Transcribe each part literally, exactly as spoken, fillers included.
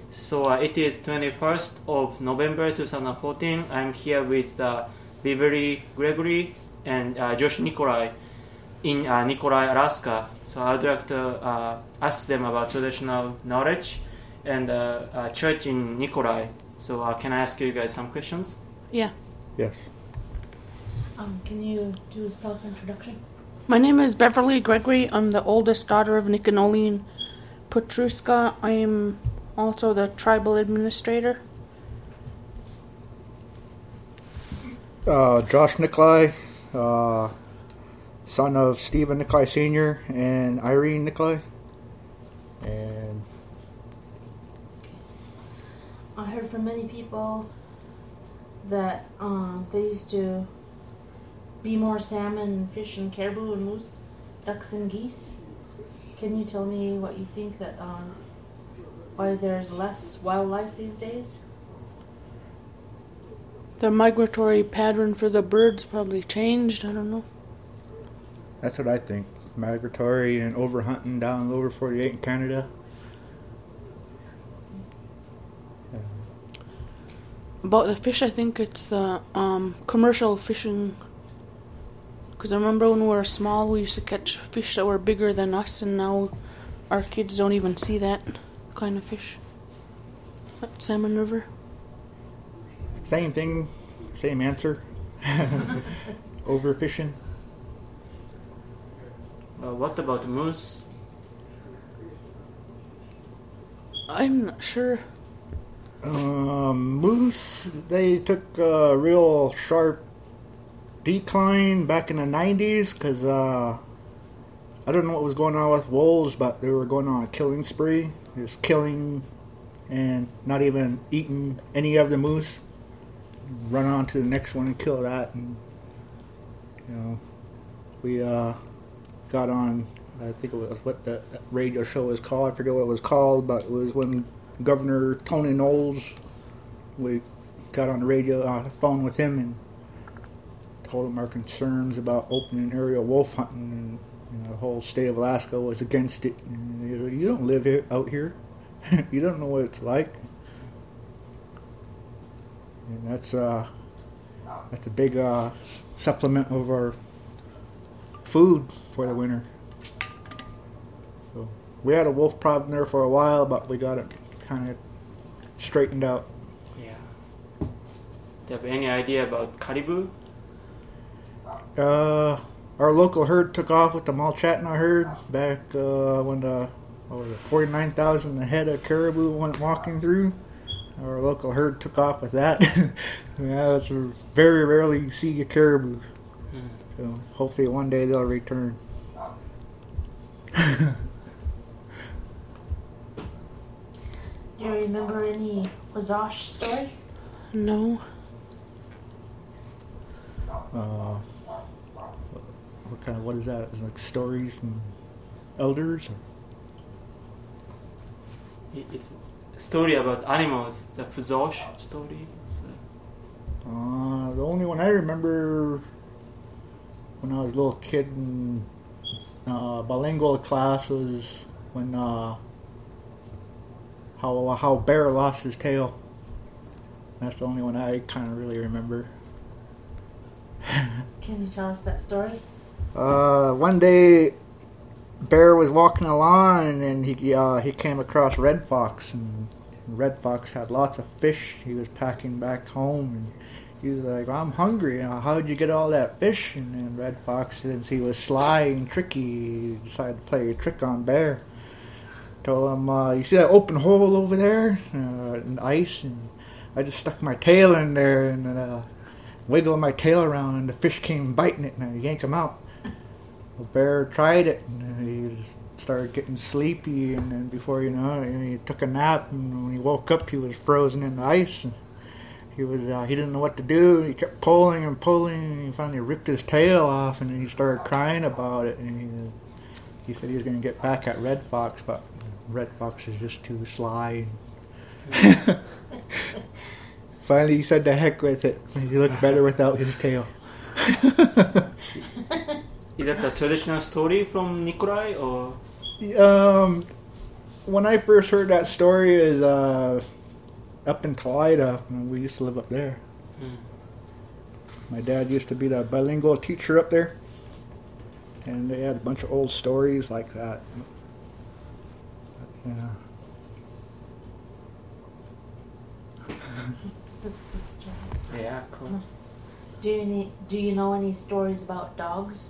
So uh, it is twenty-first of November twenty fourteen. I'm here with uh, Beverly Gregory and uh, Josh Nikolai in uh, Nikolai, Alaska. So I'd like to uh, ask them about traditional knowledge and uh, uh, church in Nikolai. So uh, can I ask you guys some questions? Yeah. Yes. Um, can you do self-introduction? My name is Beverly Gregory. I'm the oldest daughter of Nicanolian Petruska. I am also the tribal administrator. Uh, Josh Nikolai, uh, son of Stephen Nikolai Senior and Irene Nikolai. And I heard from many people that uh, they used to be more salmon and fish and caribou and moose, ducks and geese. Can you tell me what you think that um, why there's less wildlife these days? The migratory pattern for the birds probably changed. I don't know. that's what I think. Migratory and overhunting down lower forty-eight in Canada. Yeah. About the fish, I think it's the um, commercial fishing. Because I remember when we were small, we used to catch fish that were bigger than us, and now our kids don't even see that kind of fish at Salmon River. Same thing, same answer. Overfishing. Uh, what about the moose? I'm not sure. Um, moose, they took a real sharp decline back in the nineties because uh, I don't know what was going on with wolves, but they were going on a killing spree. Just killing and not even eating any of the moose. Run on to the next one and kill that. And, you know, we uh, got on, I think it was what that, that radio show was called. I forget what it was called, but it was when Governor Tony Knowles, we got on the radio, on uh, the phone with him and told him our concerns about opening area wolf hunting, and you know, the whole state of Alaska was against it. And, you know, you don't live here, out here. You don't know what it's like. And that's uh, that's a big uh, supplement of our food for the winter. So we had a wolf problem there for a while, but we got it kind of straightened out. Yeah. Do you have any idea about caribou? Uh, our local herd took off with the Malchatna herd back uh, when the what was it, forty-nine thousand head of caribou went walking through. Our local herd took off with that. Yeah, it's a very rarely you see a caribou. Hmm. So hopefully one day they'll return. Do you remember any Wazosh story? No. Uh, what kind of, what is that? Is it like stories from elders? Or? It's a story about animals, the Fuzosh story. It's, uh, Uh, the only one I remember when I was a little kid in uh, bilingual class was when uh, how how bear lost his tail. That's the only one I kind of really remember. Can you tell us that story? Uh, one day, Bear was walking along and he uh, he came across Red Fox, and Red Fox had lots of fish. He was packing back home, and he was like, "I'm hungry. Uh, how'd you get all that fish?" And then Red Fox, since he was sly and tricky, decided to play a trick on Bear. Told him, uh, "You see that open hole over there uh, in the ice? And I just stuck my tail in there and uh, wiggled my tail around, and the fish came biting it, and I yanked him out." The bear tried it, and he started getting sleepy, and then before you know it, he took a nap, and when he woke up, he was frozen in the ice. And he was uh, he didn't know what to do. He kept pulling and pulling, and he finally ripped his tail off, and then he started crying about it. And he, he said he was going to get back at Red Fox, but Red Fox is just too sly. And finally, he said, "The heck with it." He looked better without his tail. Is that a traditional story from Nikolai, or? Um, when I first heard that story is uh, up in Kalida. We used to live up there. Mm. My dad used to be the bilingual teacher up there, and they had a bunch of old stories like that. Yeah. That's good stuff. Yeah, cool. Do you need, do you know any stories about dogs?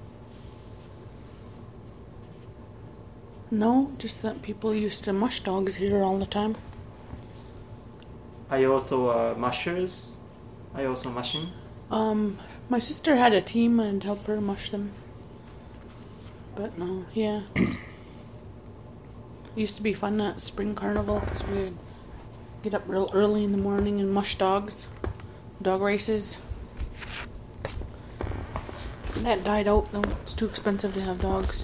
No, just that people used to mush dogs here all the time. Are you also uh, mushers? Are you also mushing? Um, my sister had a team and helped her mush them. But no, yeah. It used to be fun at Spring Carnival because we'd get up real early in the morning and mush dogs. Dog races. That died out though. It's too expensive to have dogs.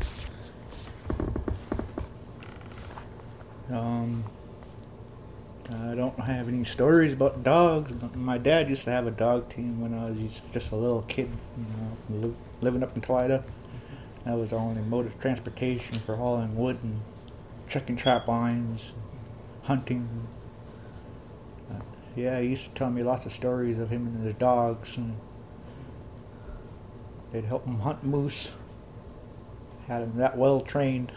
Um, I don't have any stories about dogs, but my dad used to have a dog team when I was just a little kid, you know, li- living up in Kalida. That was our only mode of transportation for hauling wood and checking trap lines, hunting. Uh, yeah, he used to tell me lots of stories of him and his dogs, and they'd help him hunt moose. Had him that well trained.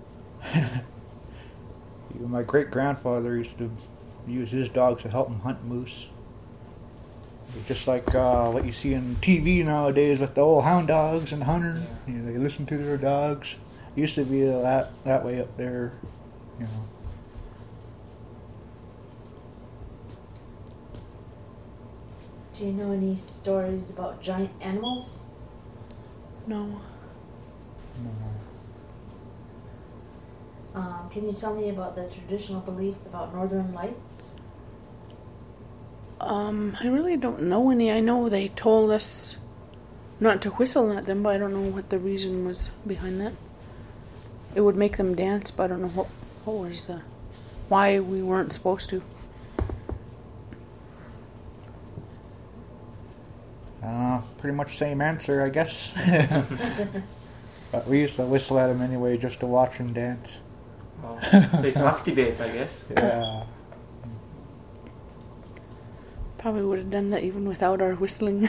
Even my great-grandfather used to use his dogs to help him hunt moose. Just like uh, what you see on T V nowadays with the old hound dogs and hunters. Yeah. You know, they listen to their dogs. It used to be that that way up there, you know. Do you know any stories about giant animals? No. No. Um, can you tell me about the traditional beliefs about Northern Lights? Um, I really don't know any. I know they told us not to whistle at them, but I don't know what the reason was behind that. It would make them dance, but I don't know what, what was the, why we weren't supposed to. Uh, pretty much same answer, I guess. But we used to whistle at them anyway just to watch them dance. Oh, so it activates, I guess. Yeah. Probably would have done that even without our whistling.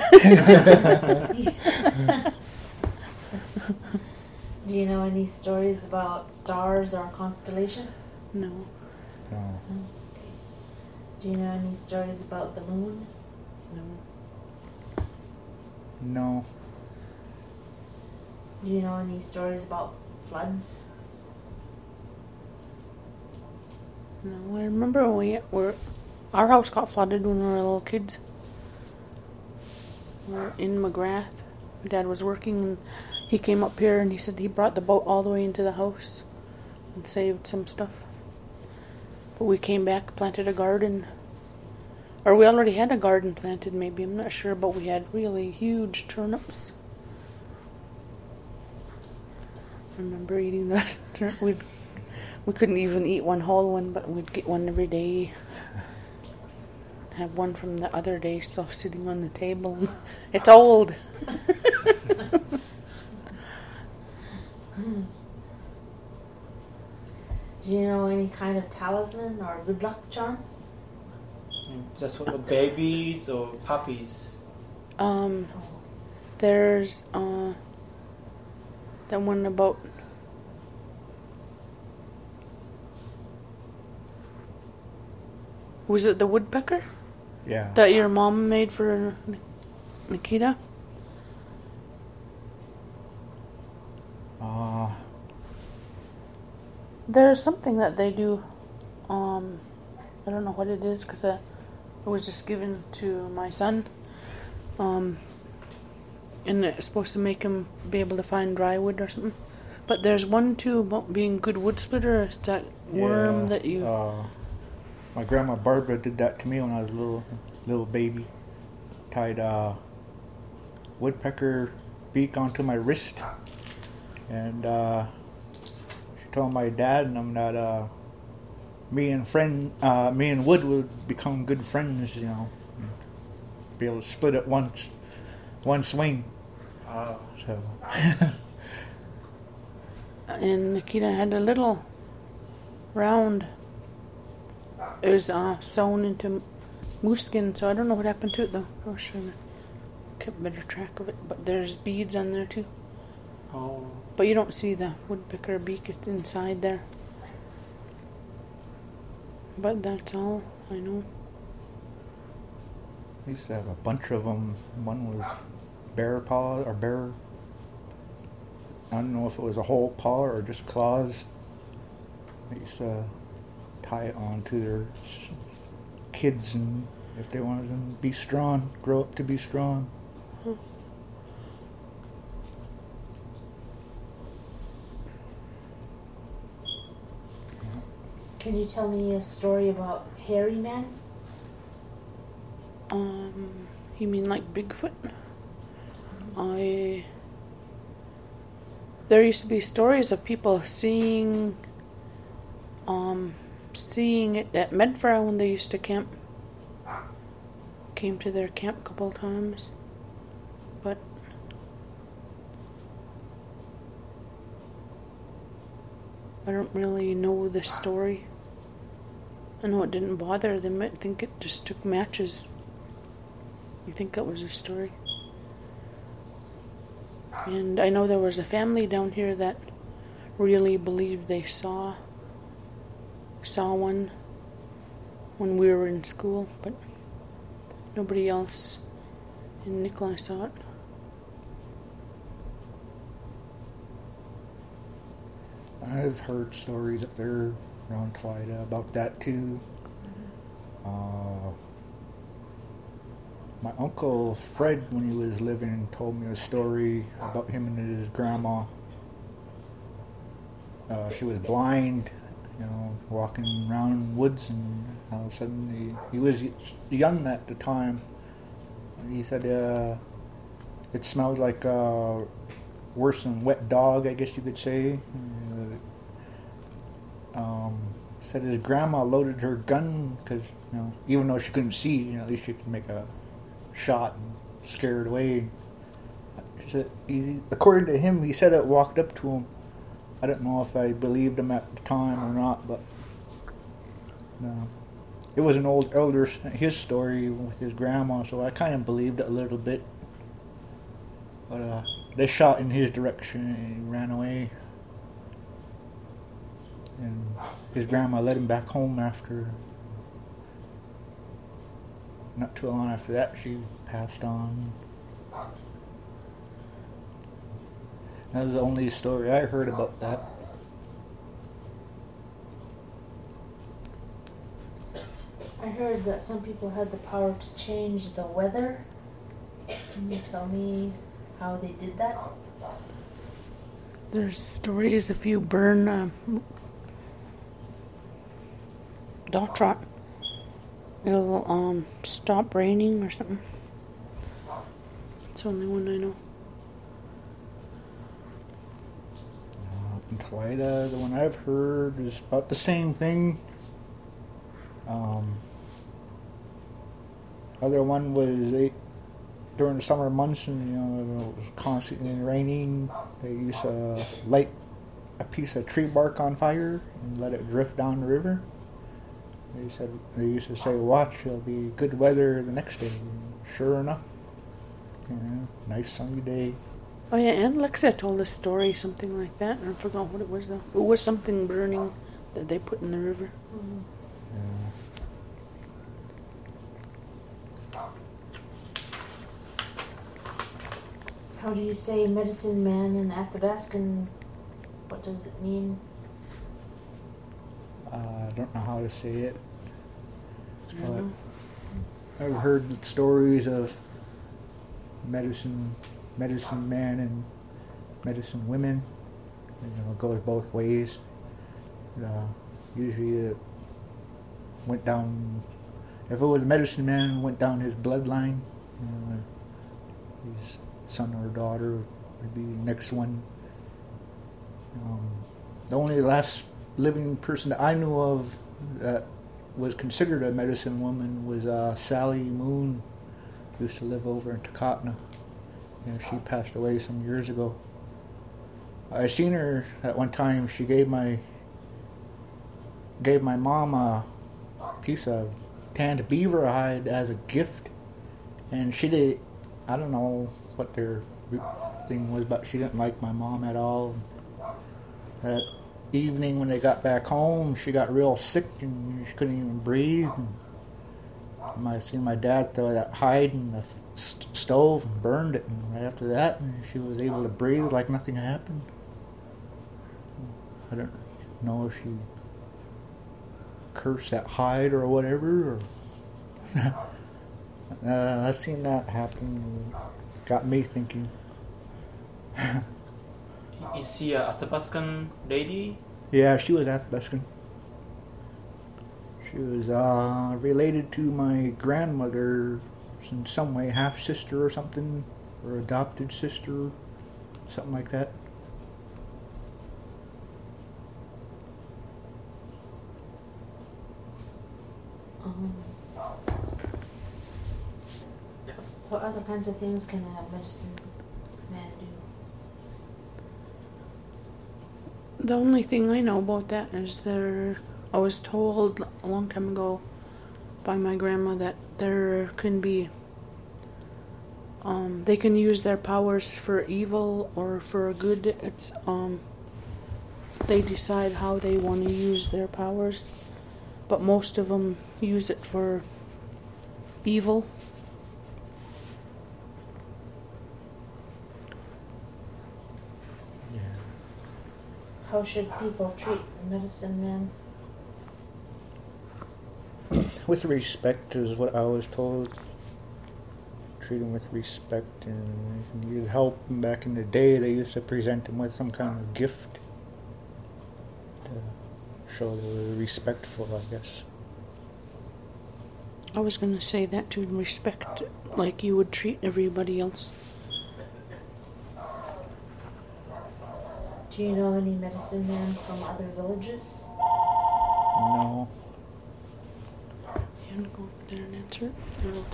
Do you know any stories about stars or constellation? No. No. Okay. Do you know any stories about the moon? No. No. Do you know any stories about floods? No, I remember when we were, our house got flooded when we were little kids. We were in McGrath. My dad was working and he came up here and he said he brought the boat all the way into the house and saved some stuff. But we came back, planted a garden. Or we already had a garden planted maybe, I'm not sure, but we had really huge turnips. I remember eating those turnips. We'd We couldn't even eat one whole one, but we'd get one every day. Have one from the other day stuff sitting on the table. It's old. Do you know any kind of talisman or good luck charm? That's for the babies or puppies. Um, there's uh, that one about was it the woodpecker Yeah. that your mom made for Nikita? Uh, There's something that they do. Um, I don't know what it is because uh, it was just given to my son. Um, and it's supposed to make him be able to find dry wood or something. But there's one too about being good wood splitter. It's that worm yeah, that you. Uh, my grandma Barbara did that to me when I was a little little baby. Tied a woodpecker beak onto my wrist, and uh, she told my dad and them that uh, me and friend, uh, me and Wood would become good friends. You know, be able to split it once, one swing. Wow. So. And Nikita had a little round. It was uh, sewn into moose skin, so I don't know what happened to it though. I wish I kept better track of it. But there's beads on there too. Oh. But you don't see the woodpecker beak, it's inside there. But that's all I know. I used to have a bunch of them. One was bear paw or bear. I don't know if it was a whole paw or just claws. They used to tie it on to their s- kids, and if they wanted them to be strong, grow up to be strong. Can you tell me a story about hairy men? Um, you mean like Bigfoot? I. There used to be stories of people seeing, um, seeing it at Medford when they used to camp. Came to their camp a couple of times, but I don't really know the story. I know it didn't bother them. I think it just took matches. I think that was a story. And I know there was a family down here that really believed they saw saw one when we were in school, but nobody else in Nikolai saw it. I've heard stories up there around Clyda about that too. Uh, my uncle Fred, when he was living, told me a story about him and his grandma. Uh, she was blind, you know, walking around woods, and all of a sudden he, he was young at the time. He said uh, it smelled like uh, worse than wet dog, I guess you could say. Uh, um, said his grandma loaded her gun because, you know, even though she couldn't see, you know, at least she could make a shot and scare it away. She said, he, according to him, he said it walked up to him. I don't know if I believed him at the time or not, but no. It was an old elder, his story with his grandma, so I kind of believed it a little bit. But uh, they shot in his direction and he ran away. And his grandma led him back home after. Not too long after that, she passed on. That was the only story I heard about that. I heard that some people had the power to change the weather. Can you tell me how they did that? There's stories if you burn uh, Dotrot, it'll um, stop raining or something. It's the only one I know. Uh, in Clyda, the one I've heard is about the same thing. Um, other one was they, during the summer months, and you know it was constantly raining. They used to light a piece of tree bark on fire and let it drift down the river. They said they used to say, "Watch, it'll be good weather the next day." And sure enough, you know, nice sunny day. Oh yeah, Aunt Lexia told a story, something like that. I forgot what it was though. It was something burning that they put in the river. Mm-hmm. Yeah. How do you say medicine man in Athabascan? What does it mean? Uh, I don't know how to say it. I don't know. I've heard stories of medicine, medicine man and medicine women. You know, it goes both ways. Uh, usually it went down, if it was a medicine man, it went down his bloodline. You know, his son or daughter would be the next one. Um, the only last living person that I knew of that was considered a medicine woman was uh, Sally Moon, who used to live over in Takatna. You know, she passed away some years ago. I seen her at one time. She gave my gave my mom a piece of tanned beaver hide as a gift, and she did. I don't know what their thing was, but she didn't like my mom at all. That evening when they got back home, she got real sick and she couldn't even breathe. And I seen my dad throw that hide in the st- stove and burned it, and right after that, she was able to breathe like nothing happened. I don't know if she cursed that hide or whatever. Or uh, I seen that happen. And got me thinking. Is she a Athabascan lady? Yeah, she was Athabascan. She was uh, related to my grandmother in some way, half sister or something, or adopted sister, something like that. Um, what other kinds of things can a medicine man do? The only thing I know about that is there. I was told a long time ago by my grandma that there can be. Um, they can use their powers for evil or for good. It's um. They decide how they want to use their powers, but most of them use it for evil. How should people treat the medicine man? With respect is what I was told. Treat him with respect, and if he needed help back in the day, they used to present him with some kind of gift to show they were respectful, I guess. I was going to say that to respect, like you would treat everybody else. Do you know any medicine men from other villages? No. You want to go over there and answer it?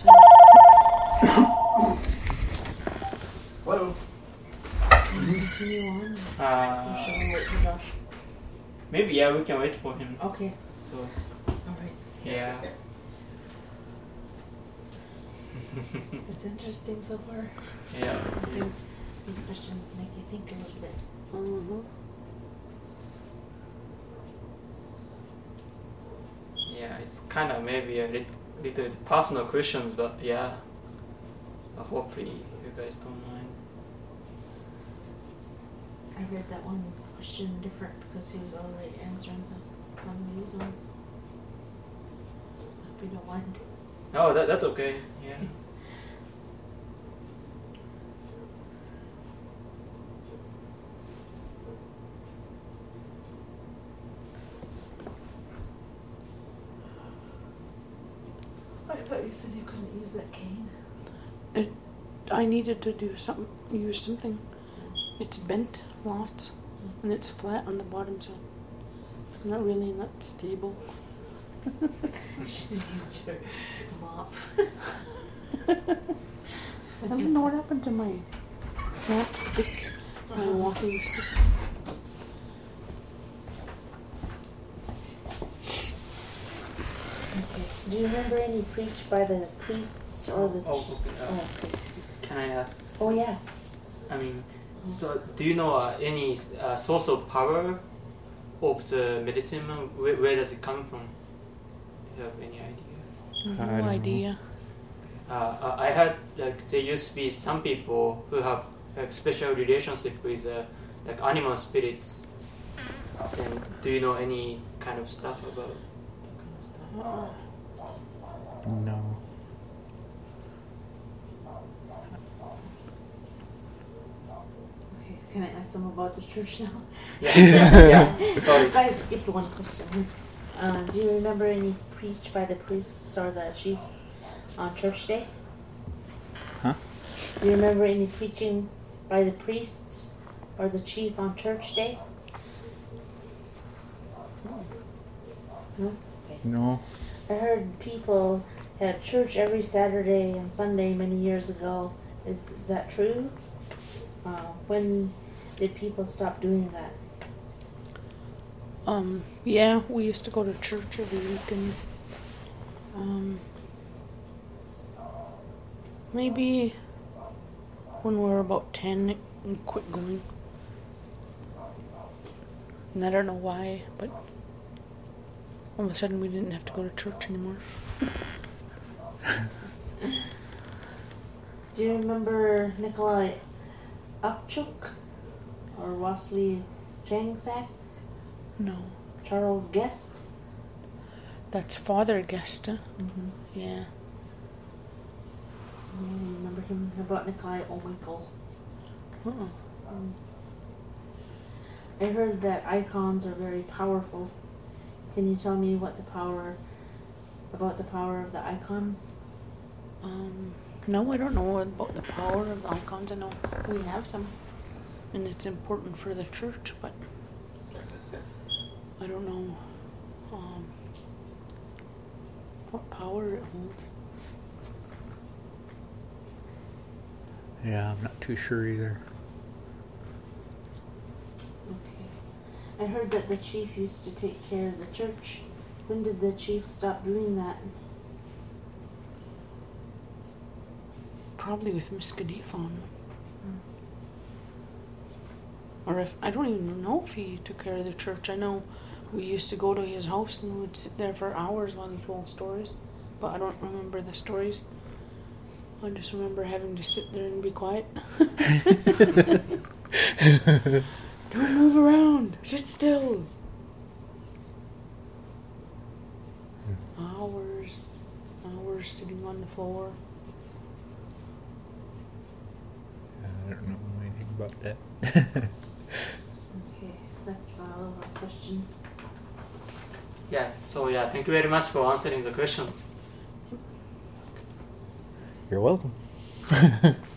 Hello. Can you continue on? Or Uh, should we wait for Josh? maybe, yeah, we can wait for him. Okay, So, alright. yeah. It's interesting so far. Yeah. Sometimes these questions make you think a little bit. Mm-hmm. Yeah, it's kind of maybe a lit- little bit personal questions, but yeah. But hopefully you guys don't mind. I read that one question different because he was already answering some, some of these ones. Hope you don't mind. Oh, that, that's okay. Yeah. I thought you said you couldn't use that cane. It, I needed to do something, use something. It's bent a lot, and it's flat on the bottom, so it's not really not stable. You should use your mop. I don't know what happened to my walk stick, my walking stick. Okay. Do you remember any preached by the priests or the? Oh, ch- okay. Uh, oh, okay. Can I ask? Oh yeah. I mean, so do you know uh, any uh, source of power of the medicine? Where, where does it come from? Do you have any idea? I No don't know. idea. Uh, I heard like there used to be some people who have like special relationship with uh, like animal spirits. And do you know any kind of stuff about that kind of stuff? Uh-uh. No. Okay. Can I ask them about the church now? Yeah, yeah, yeah. Sorry. I skipped one question. Uh, do you remember any preached by the priests or the chiefs on church day? Huh? Do you remember any preaching by the priests or the chief on church day? No? Okay. No. I heard people had church every Saturday and Sunday many years ago. Is is that true? Uh, when did people stop doing that? Um, yeah, we used to go to church every week, and um, maybe when we were about ten, we quit going. And I don't know why, but all of a sudden we didn't have to go to church anymore. Do you remember Nikolai Upchuk or Wasley Changsak? No. Charles Guest? That's Father Guest, huh? Mm-hmm. Yeah. I remember him. How about Nikolai Owinkle? Uh-uh. Um, I heard that icons are very powerful. Can you tell me what the power, about the power of the icons? Um, no, I don't know about the power of the icons. I know we have them, and it's important for the church, but I don't know um, what power it holds. Yeah, I'm not too sure either. Okay. I heard that the chief used to take care of the church. When did the chief stop doing that? Probably with Miskadifon. Or if, I don't even know if he took care of the church. I know we used to go to his house and we would sit there for hours while he told stories, but I don't remember the stories. I just remember having to sit there and be quiet. Don't move around. Sit still. Hours, hours sitting on the floor. I don't know anything about that. Okay, that's all of our questions. Yeah, so yeah, thank you very much for answering the questions. You're welcome.